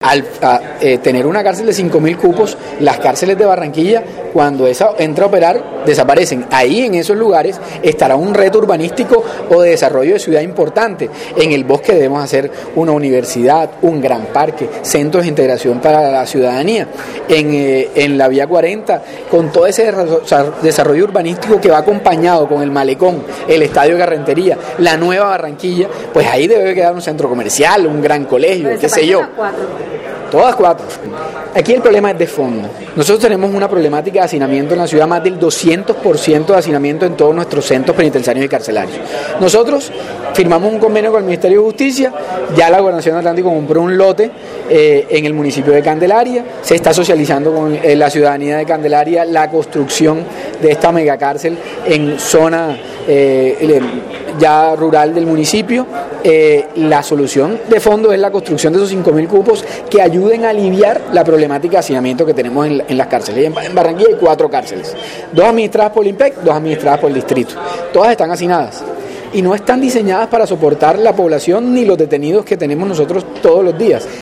Al tener una cárcel de 5.000 cupos, las cárceles de Barranquilla, cuando esa entra a operar, desaparecen. Ahí, en esos lugares, estará un reto urbanístico o de desarrollo de ciudad importante. En el Bosque debemos hacer una universidad, un gran parque, centros de integración para la ciudadanía. En la Vía 40, con todo ese desarrollo urbanístico que va acompañado con el malecón, el estadio Carrentería, la nueva Barranquilla, pues ahí debe quedar un centro comercial, un gran colegio, qué sé yo. Todas 4. Aquí el problema es de fondo. Nosotros tenemos una problemática de hacinamiento en la ciudad, más del 200% de hacinamiento en todos nuestros centros penitenciarios y carcelarios. Nosotros firmamos un convenio con el Ministerio de Justicia, ya la Gobernación de Atlántico compró un lote en el municipio de Candelaria, se está socializando con la ciudadanía de Candelaria la construcción de esta megacárcel en zona ya rural del municipio. La solución de fondo es la construcción de esos 5.000 cupos que ayuden a aliviar la problemática de hacinamiento que tenemos en las cárceles. En Barranquilla hay 4 cárceles, 2 administradas por el IMPEC, 2 administradas por el distrito. Todas están hacinadas y no están diseñadas para soportar la población ni los detenidos que tenemos nosotros todos los días.